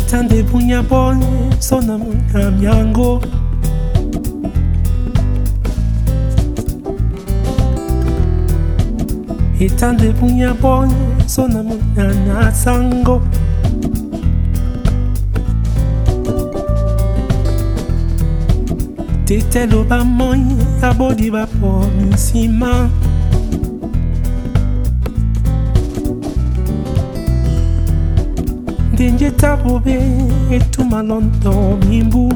Itande punya boy sona munya myango Itande punya boy sona munya nasango Tetelo ba moy abodi ba po nsima Denje tabobe etuma lonto mimbu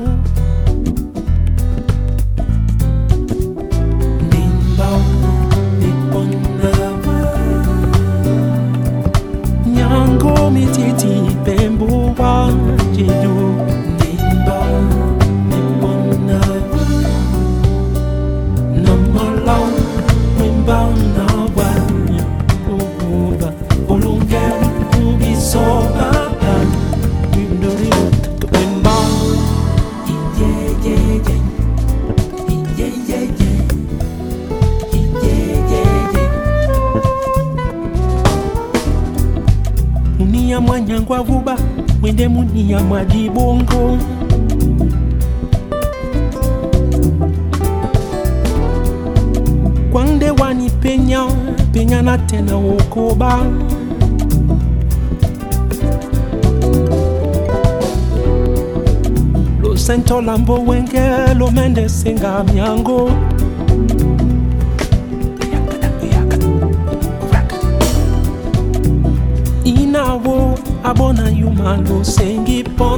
Nimba nipona Nyango mititi pembo wa jedu Nimba nipona Namalau nimba na wa Uba Olunge ubi soba Munia mwanyangwa vuba mwende munia mwadibongo Kwande wani penya penya na tena wokoba Lo sento lambo wenge lo mende senga myango Inawo abona yuma lo sengi pon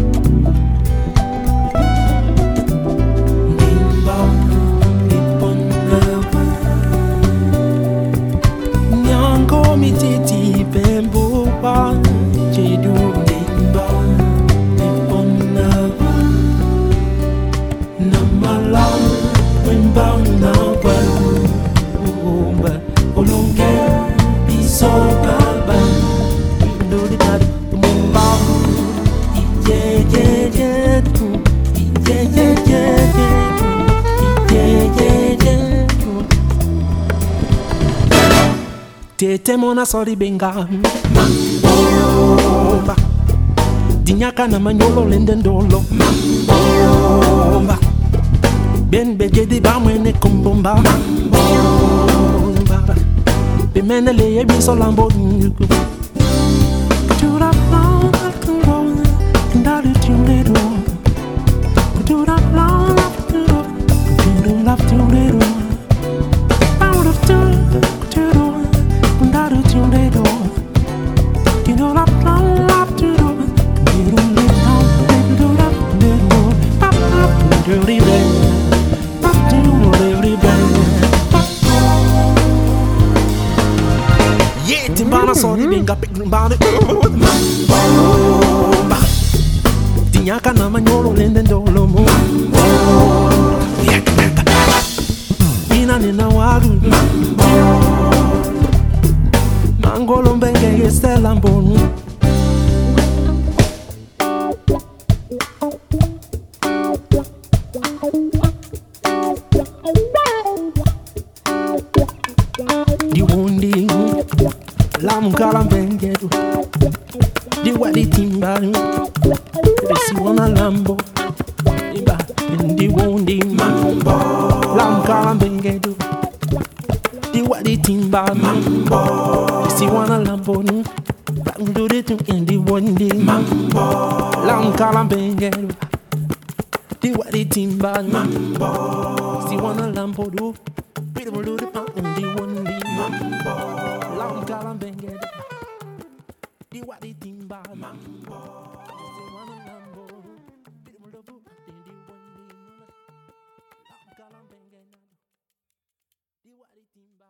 Nimba nipon Nyango mititi bembo pa jedu Nimba nipon Namalam wimba na wa Olonge bisoba Tete mona sori benga Mambo Dinyaka na manyolo lendendolo Mambo Ben bejedi ba mwene kumbomba Mambo Bimene leye biso lambo Kudura blau na kuro Ndali tunero Kudura blau na kuro Kudura laf tunero Out of two Kudura Ndaru tunero Kudura blau na kuro Kudura laf Kudura tunero Papa Kudura be Papa Kudura be Yeah, timbana sori benga peklumbane Mambo Dinyaka na manyolo lendendolo mo Ina nina waru Mangolo mbenge yestela mbonu Di wondi Lam kalambengedu Di wadi timbaru Desi wana lambo Iba Di wondi Mambo Lam kalambengedu Di wadi timbaru Mambo Desi wana lambo Do the thing in the wondi Mambo Lam kalambengedu Di wadi timbaru Mambo Desi wana lambo do Beautiful do the pump in the wondi Mambo Lam kalambengedu Di wadi timba Mambo Di wana lambo Beautiful do the pump in the wondi Lam kalambengedu Di wadi timba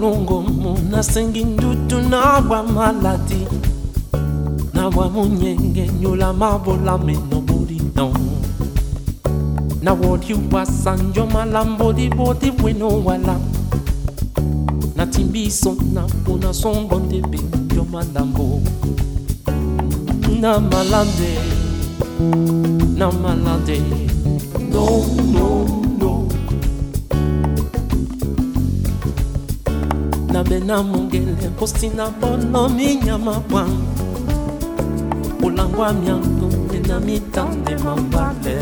mulungu muna singing dutu na wa maladi na wa munyenge nyula mabola me nobody know na what you was sanjo malambo di body we no wala na timbiso na puna songo de benjo malambo na malande no na bena mungele postina bono minyama kwa ulangwa myango na mitande mambale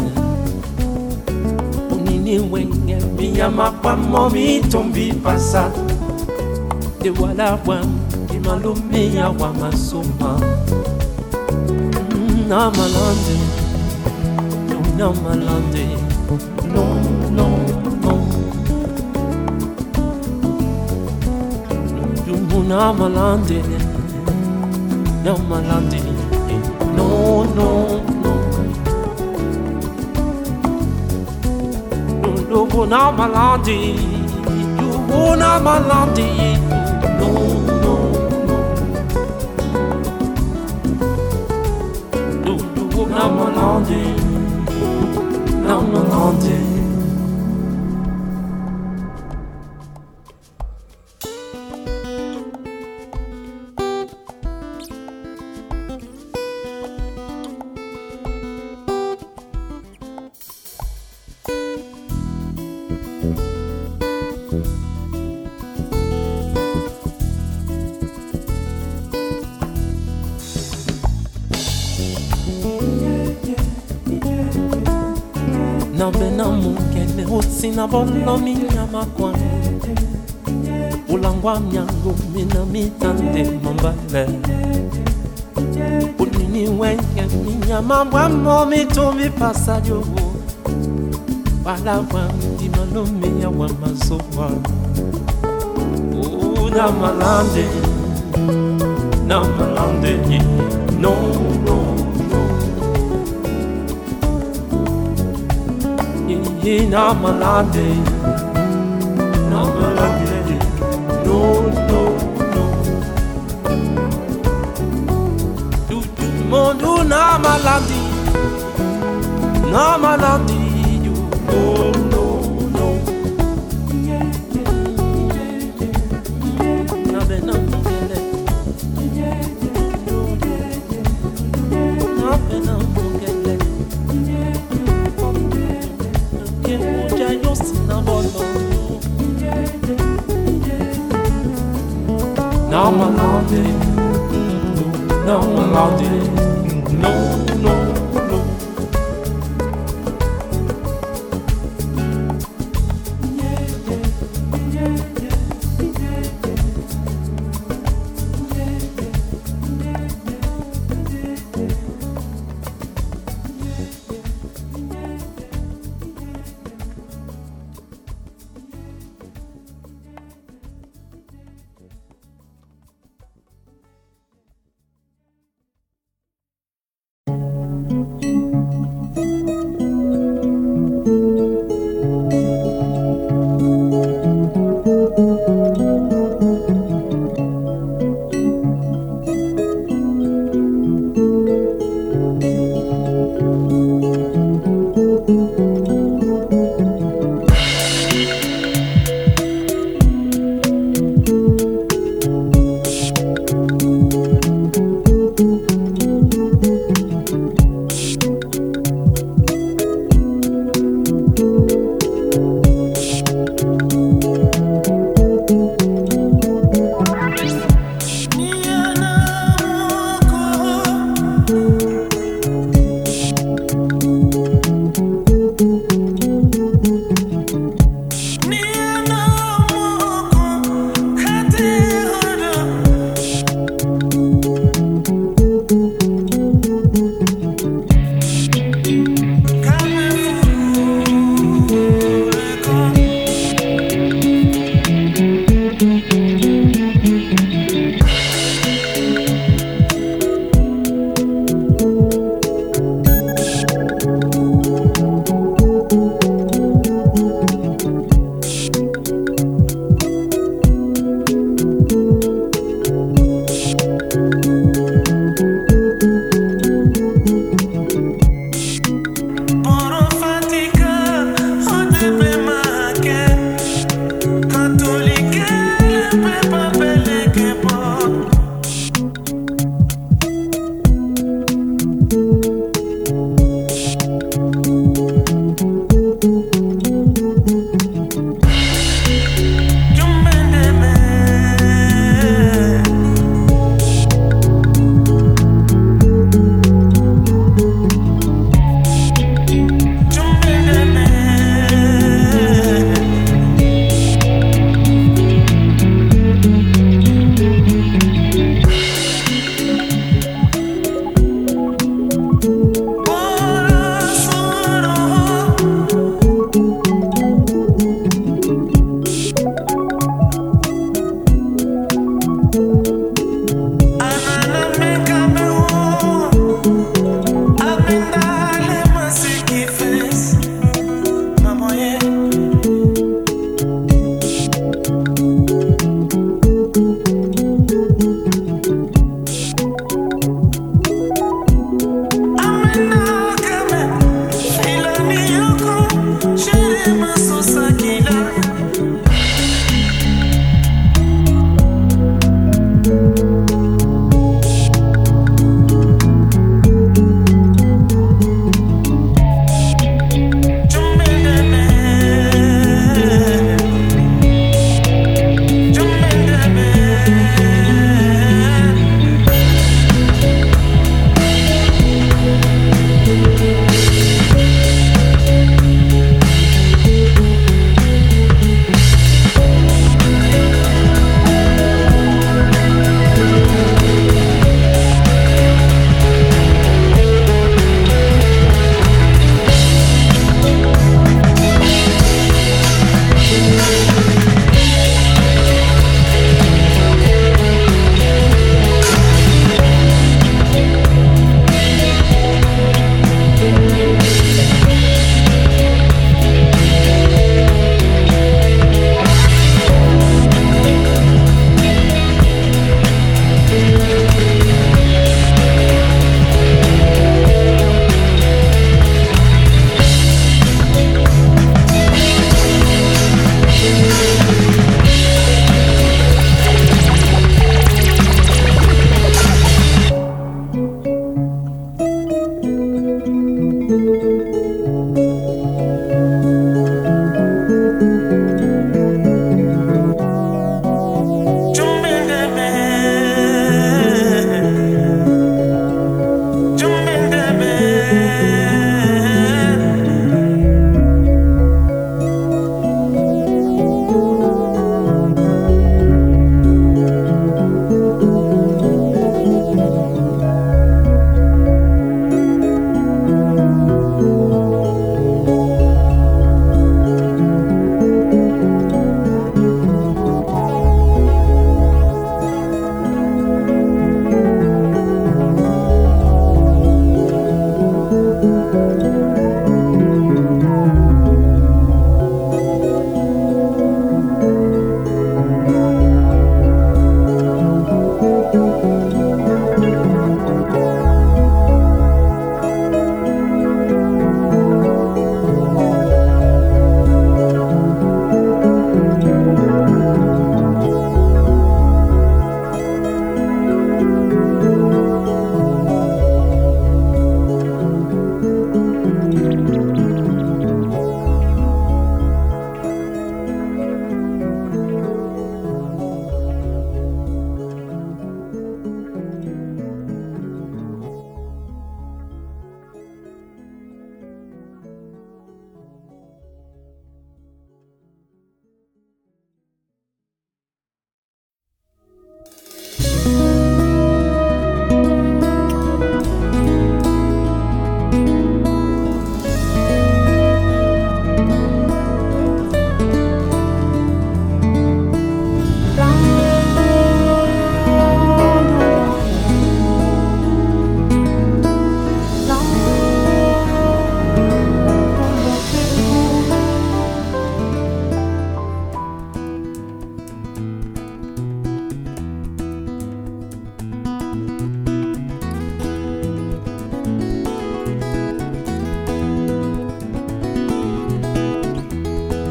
unini wenge minyama kwa momi tombi pasa de wala wa imalume ya wa masoma na malande no na malande no na malande you na malande no na malande na bena mungele usina bono minyama kwa ulangwa myango mina mitande mambale unini wenge minyama wamo mitumbi pasajo wala wandi malume ya wa masowa na malande no na malande no do mondo na malande you no na bena mungele na bena mungele now no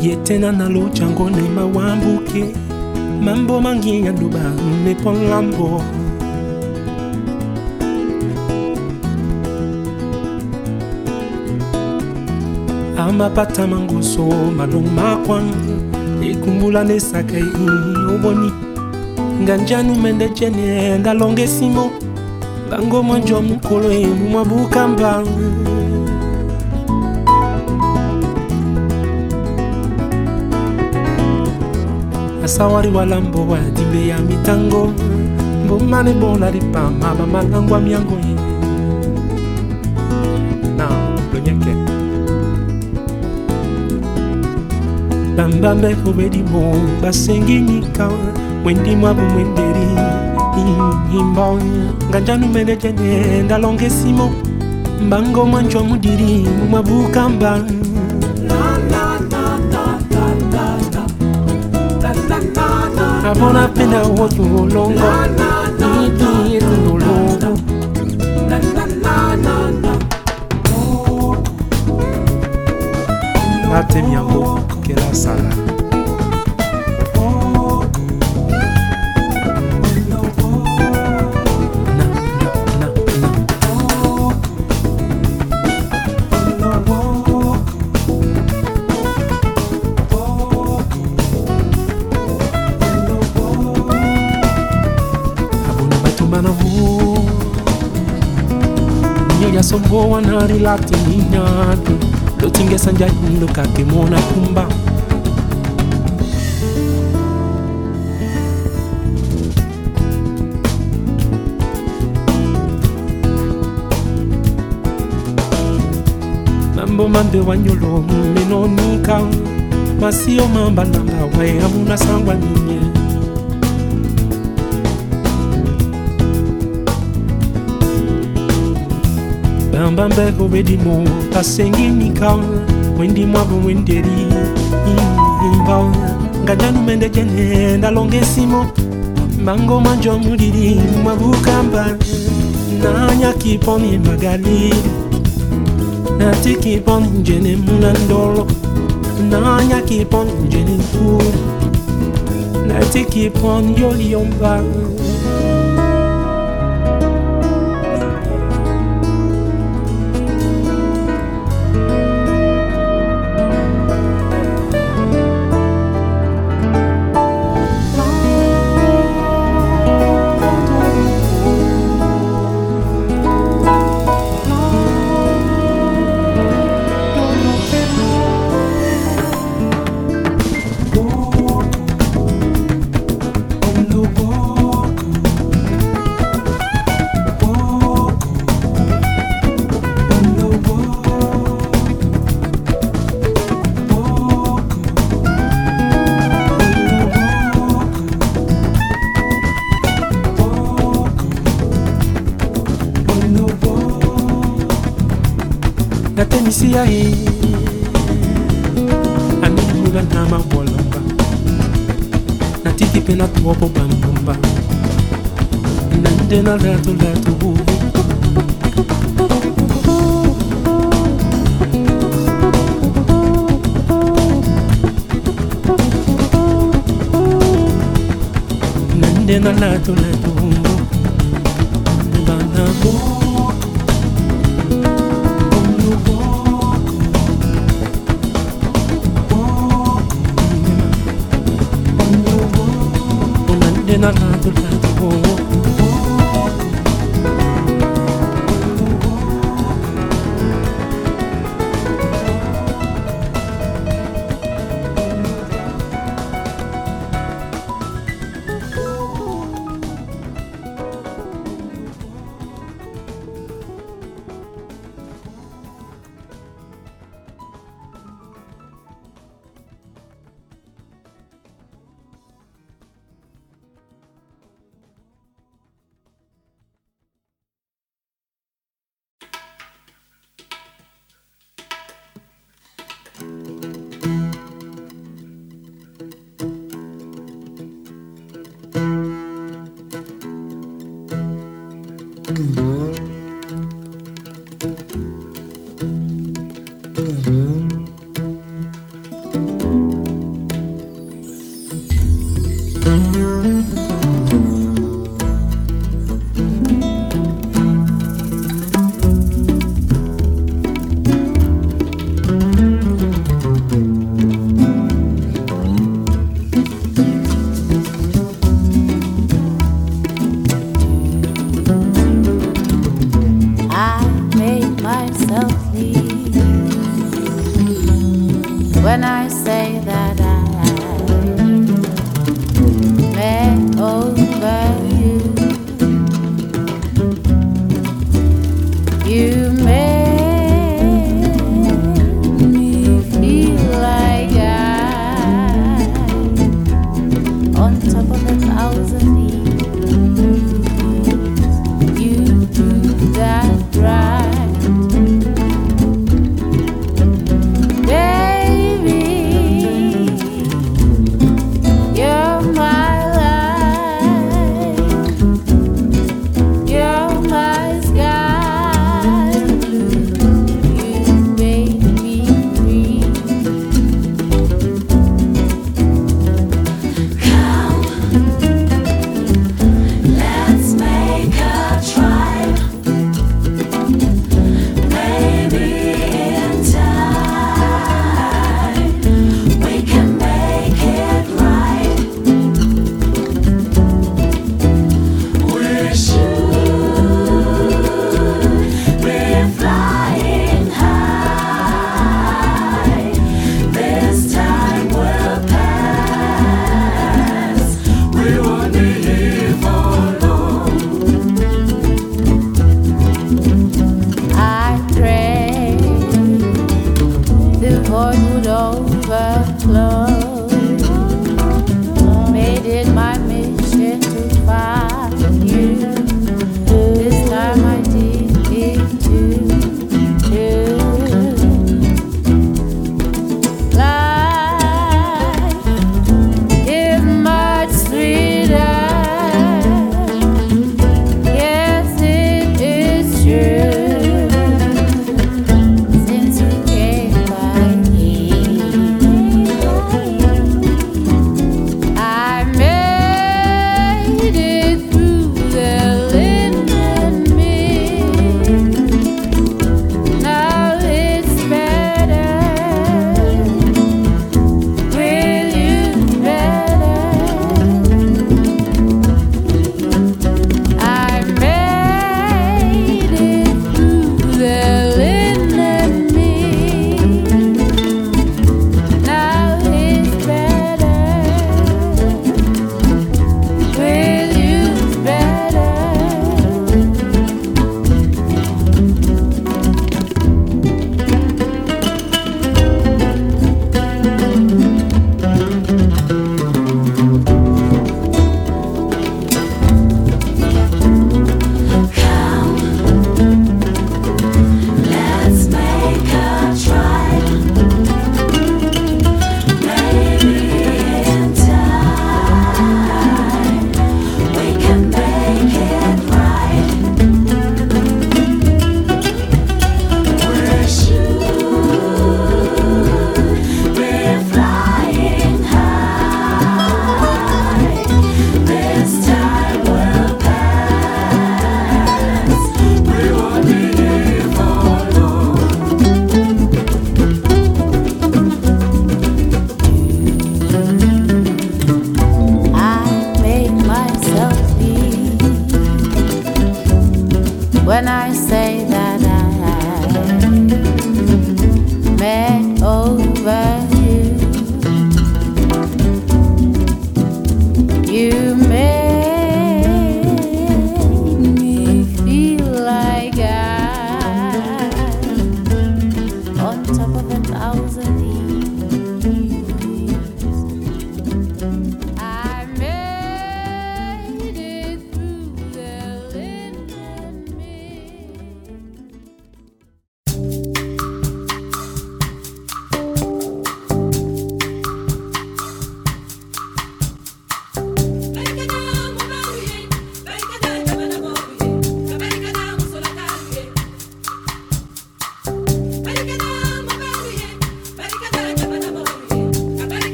yetena na lo chango ne mawambuke mambo mangi ya luba ne polambo amapata mangoso maloma kwan ekumbula ne sakai oboni nganjanu mende jene ndalonge simo bango manjo mukolo emu mabukamba asawari walambo wa dimbe ya mitango mbomane bola ripa mama malangwa miango na lonyeke bambambe kubedi mo basengi nika wendi mwabu mwenderi imba nganjanu mende jene ndalonge simo bango manjo mudiri mabukamba abona pena wotu longo nidi longo ate miango kela sala ya sombo wanari latininya lo tinge sanja ndo kake mona kumba mambo mande wanyolo menonika masio mamba nanga wae amuna sangwa ninye bambambe kubedi mo pasengi nika wendi mwabu wenderi imba ngajanu mende jene ndalonge simo mango manjo mudiri mabukamba nanya kiponi magali nati kiponi jene munandolo nanya kiponi jene fu nati kiponi yoliomba natemisia ani muga nama bolomba natiki pena tuopo bambomba nande na latu nande na latu banabo na lado when I say that I met over you. You made me feel like I'm on top of 1,000 leaves. You do that right.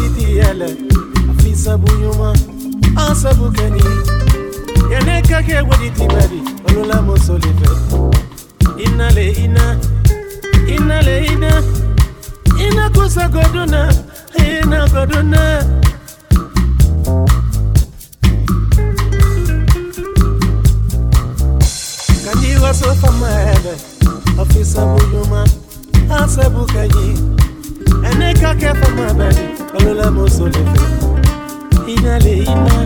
wediti yele afisa buyuma asabu kani yene kake wediti bari olula mosolive inale ina kusa goduna kandi waso famele afisa buyuma asabu kani ene kake famabari olula mosolive inale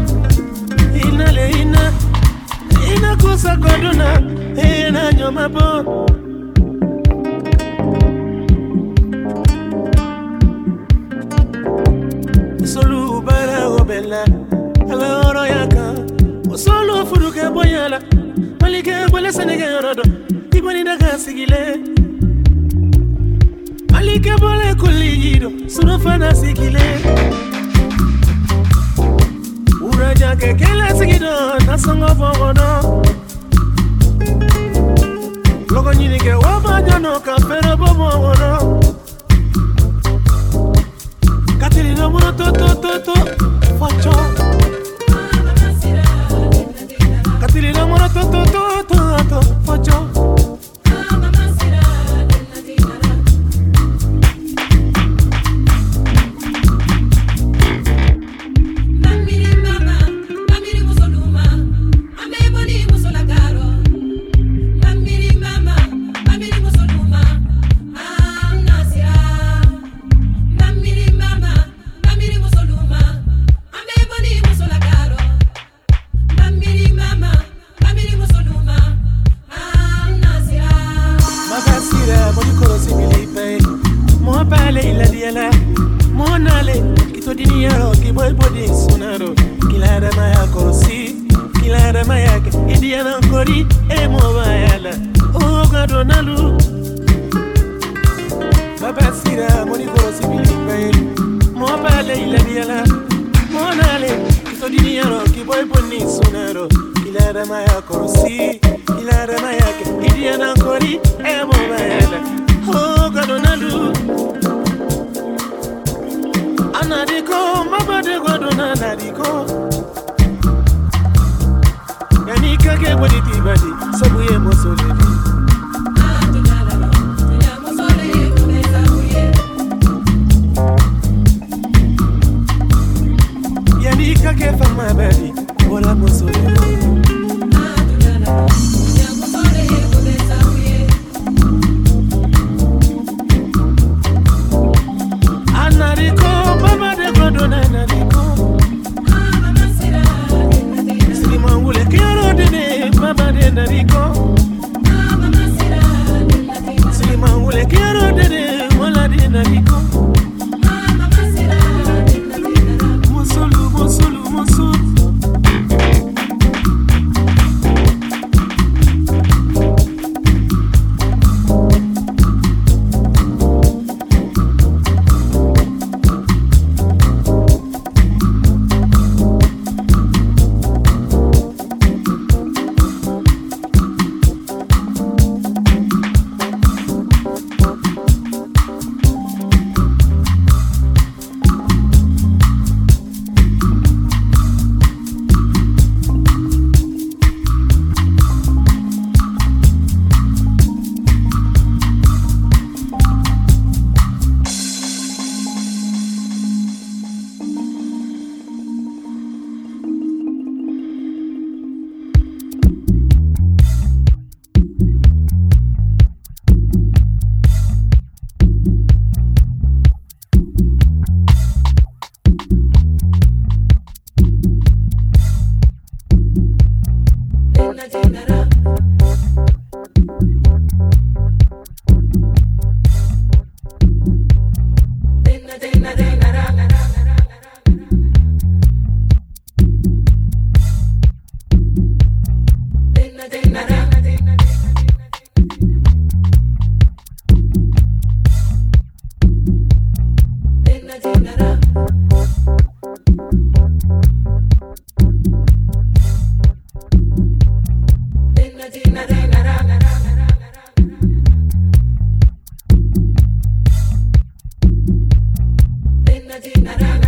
ina kusa goduna ina nyoma bo solu bara obela ala oro yaka solu furuke boyala malike bole senege rodo iboni daga sigile malike bole kulido sunofana sigile uraja kekela sigido nasongo fogodo logo nyini ke wabaja no ka fero bobogodo katili no mono to facho katili no mono to facho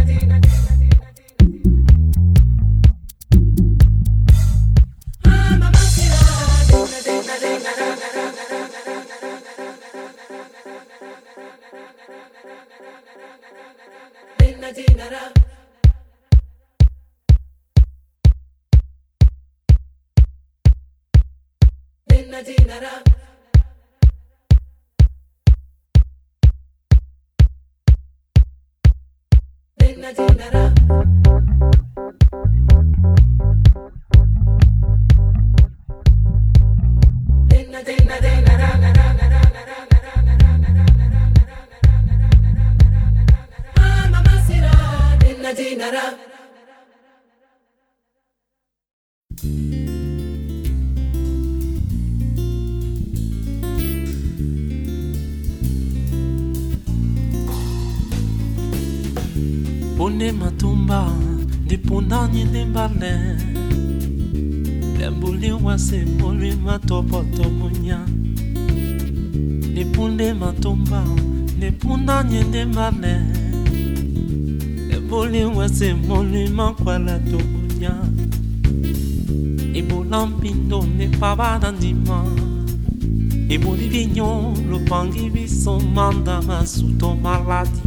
Pone matumba de punani de balé. Lembuli wase moli matopoto munya. De punde matumba de punani de balé. Lembuli wase moli makwala to munya. Ibo lampindo ne pavadandima. Ibo di vignon lo pangi viso manda masuto maladi.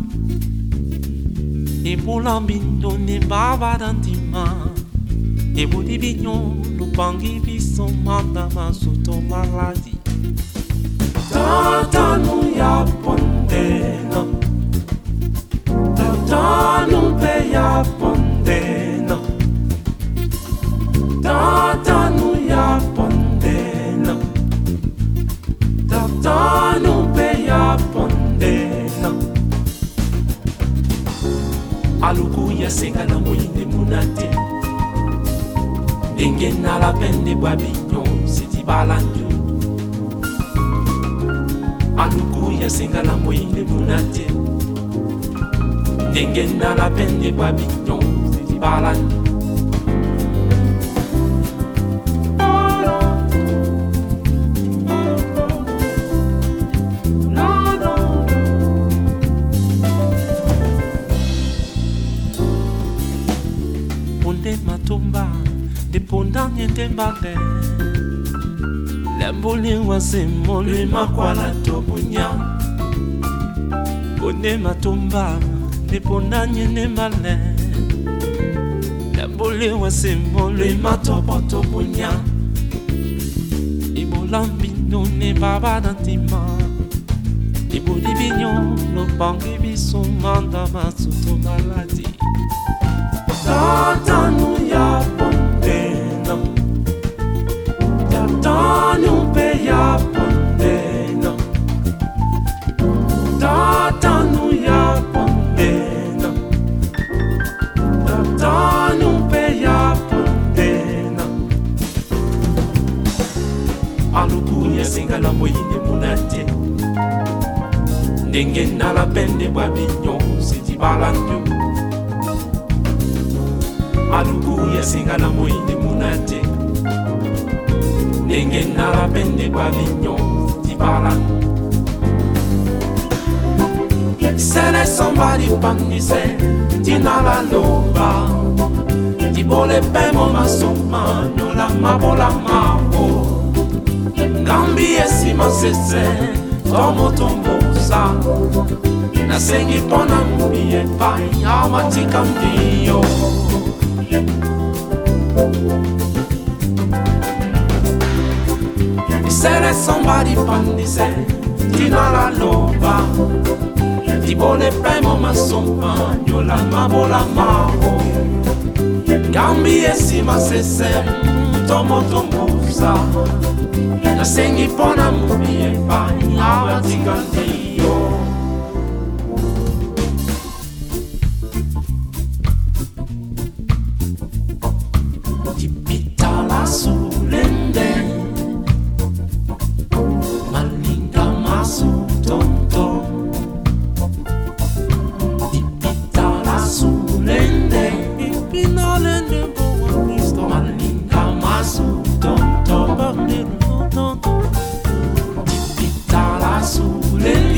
E bulambindo ne bavadantima. E budi vignon lo pangi viso manda ma sotto maladi. Tata nu ya pondena. Tata nu pe ya pondena. Tata nu ya pondena. Tata nu pe ya pondena. Aluku ya senga na moyinde munate. Denge na la pende babignon siti balanjo. Aluku ya senga na moyinde munate. Denge na la pende babignon siti balanjo. Matumba de pondanye tembale. Lembuli wase moli makwala tobunya. Pone matumba de pondanye tembale. Lembuli wase moli matopo tobunya. Ibo lambino ne babadantima. Ibo di vignon lo pangi viso manda masuto maladi. Tata nu ya pondena. Tata nu pe ya pondena. Tata nu ya pondena. Tata nu pe ya pondena. Aluku ya singa la moyine munate. Ndenge na la pende babignon siti balanjo. Aluku ya singa na moyinde munate. Ndenge na la pende babignon siti balanjo. Sene somebody panise tina la loba. Ti bole pemo masoma nola mabola mao. Gambi esima sese tomo tombosa. Na sengi pona mubi e pai amatika mdio. Sere somebody pandise tina la loba. Ti bole pemo masoma nyola mabola mao. Gambi esima sese tomo tombosa. Na sengi pona mubi e pai amatika mdio. Let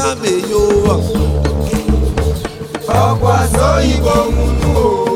Francina Beyo Okwa so ibo munu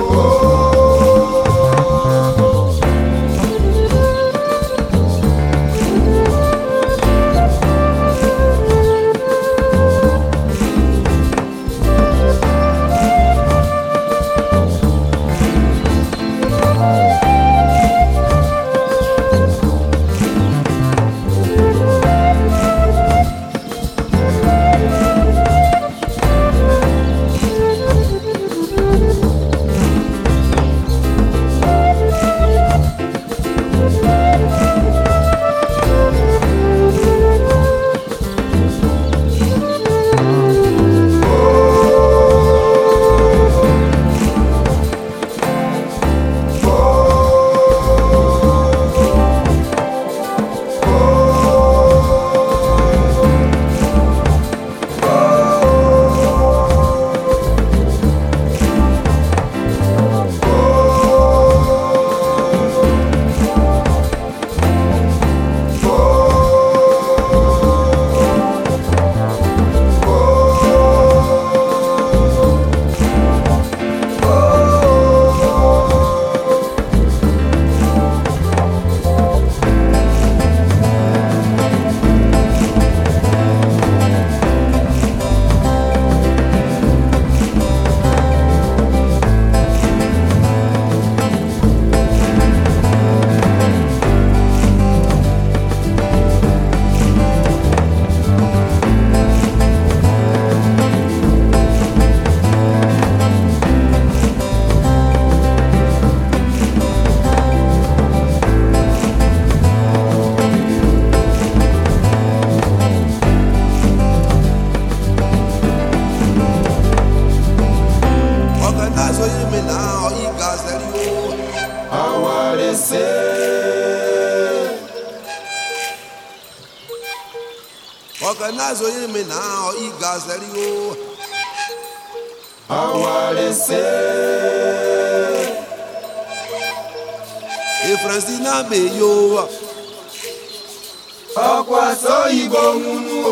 Organize me now, you guys let you. I want to say, if Francina Beyo, Okwa so ibo munu.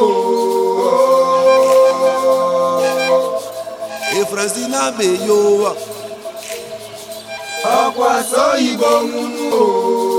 If Francina Beyo, Okwa so ibo munu.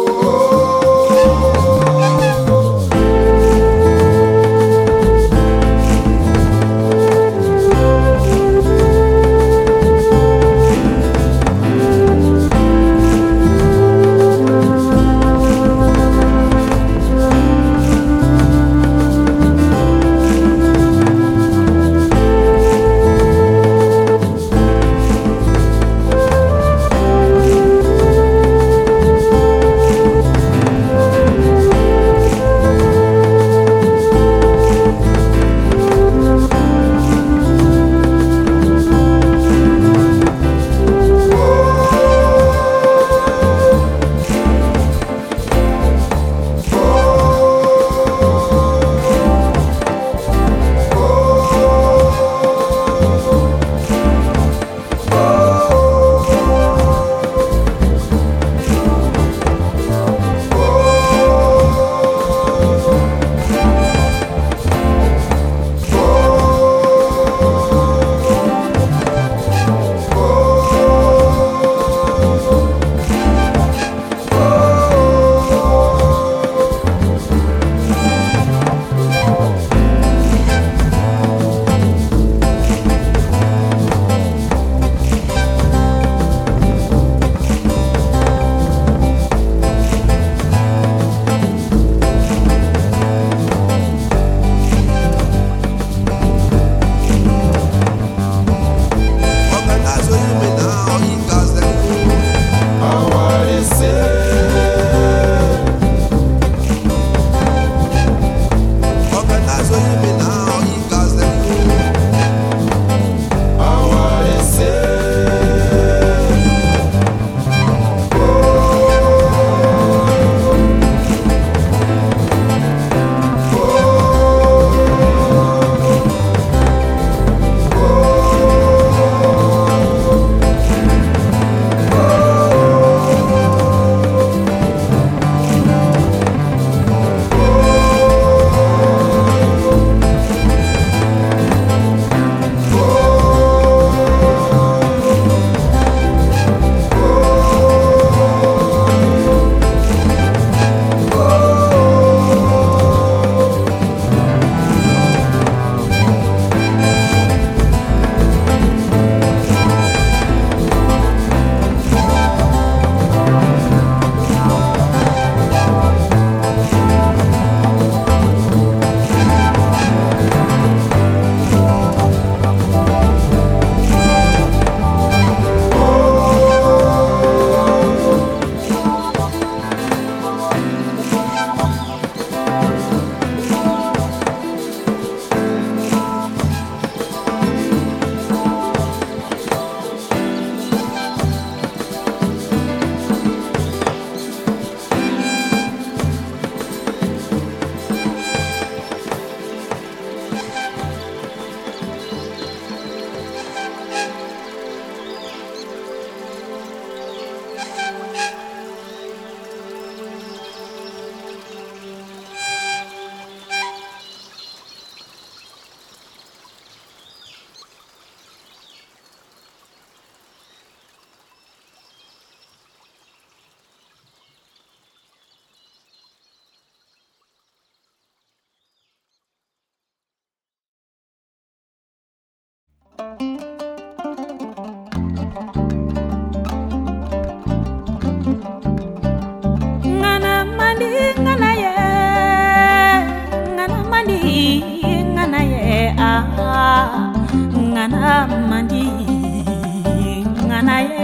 ngana mandi ngana ye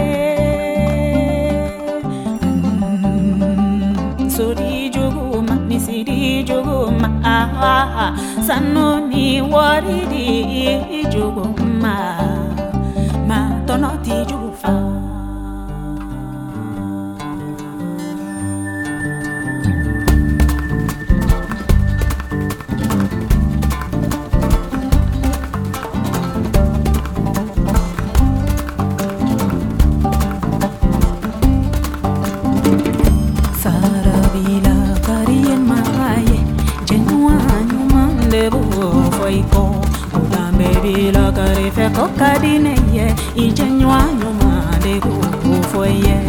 sori juguma misiri juguma sanoni waridi juguma ma tonoti jugufa la care fe cocadine ye I genuano male go foi ye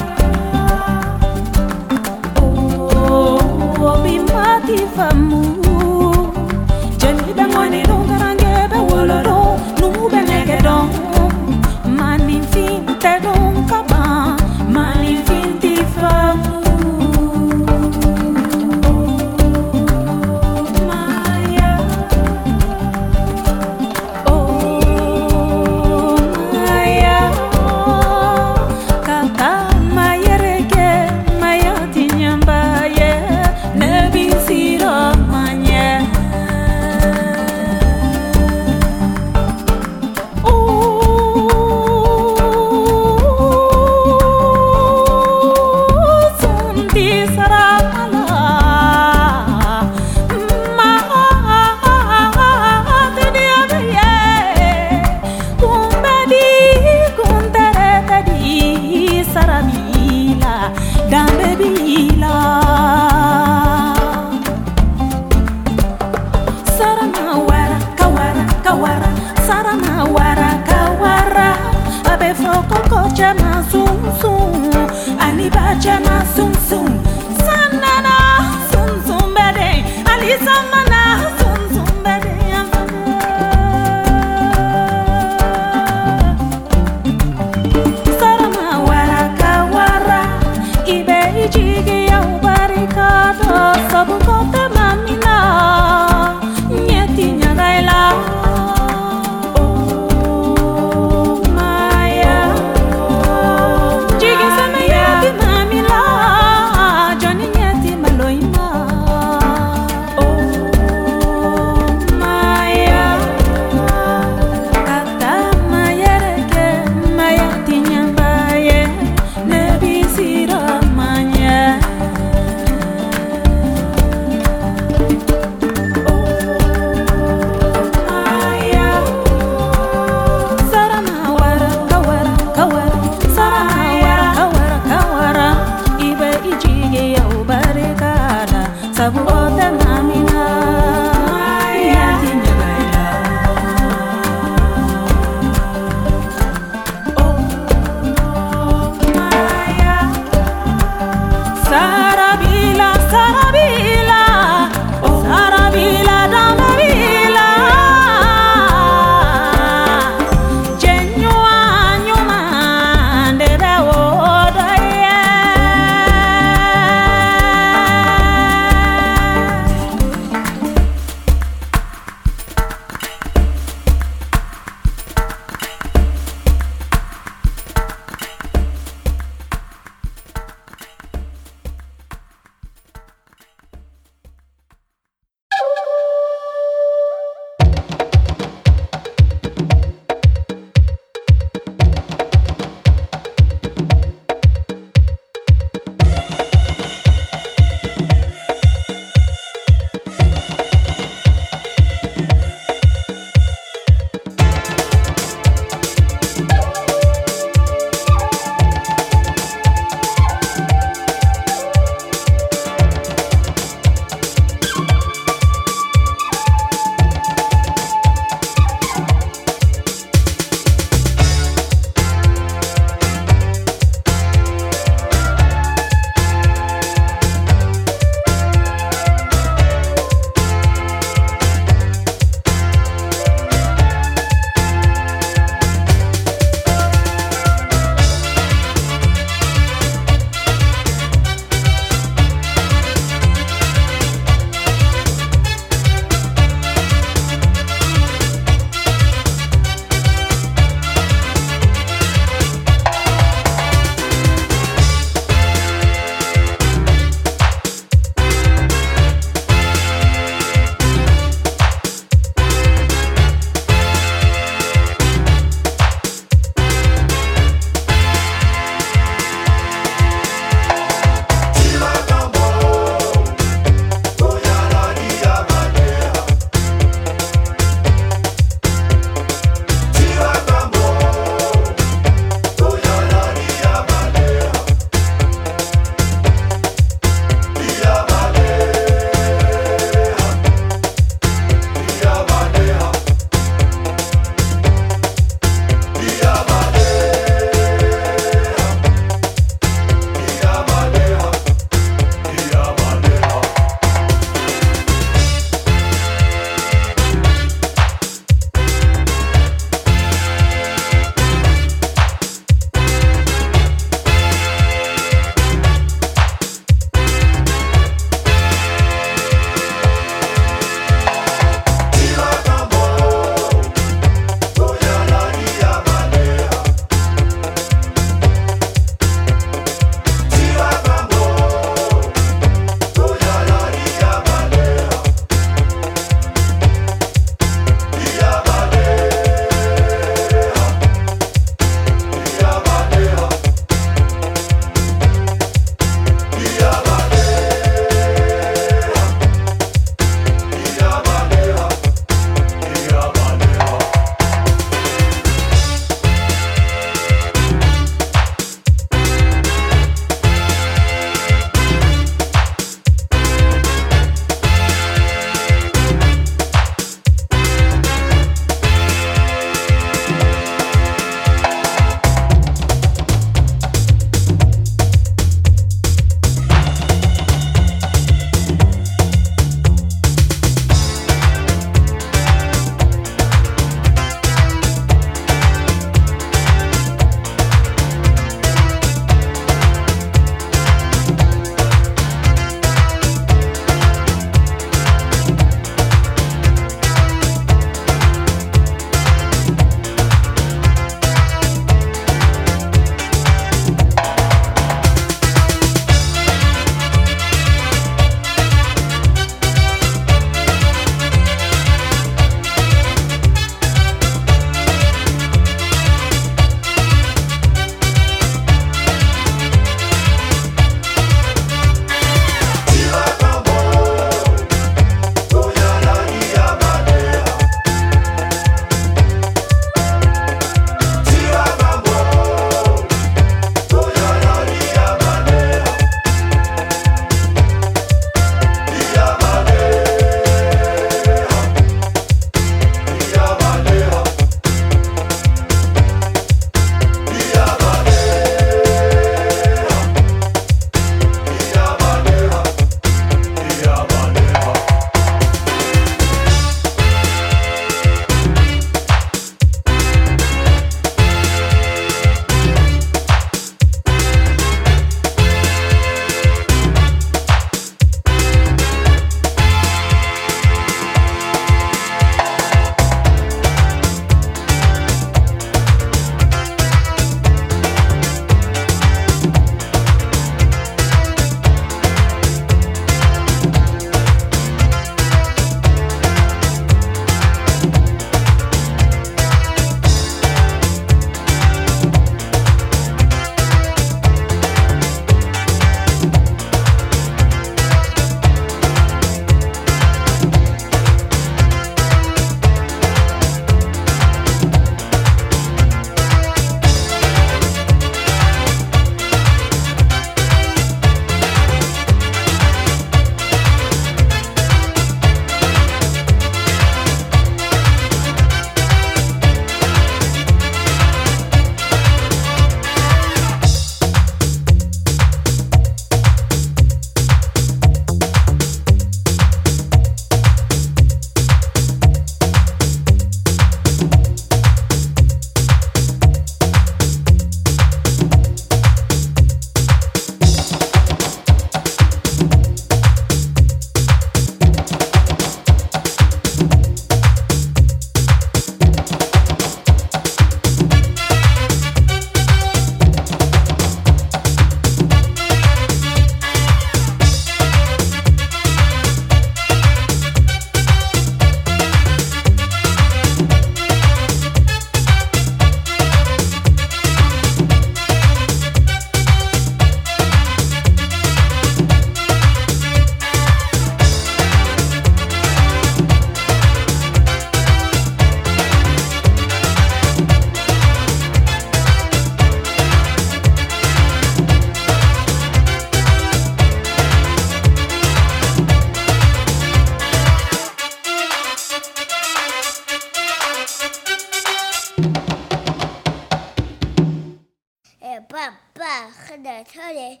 Tomber,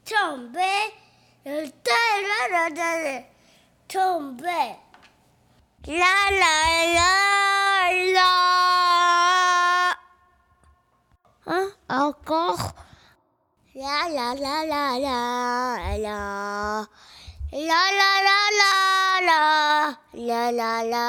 tomber. La la la la. Hein? Encore. La la la la la la. La la la la la. La la la.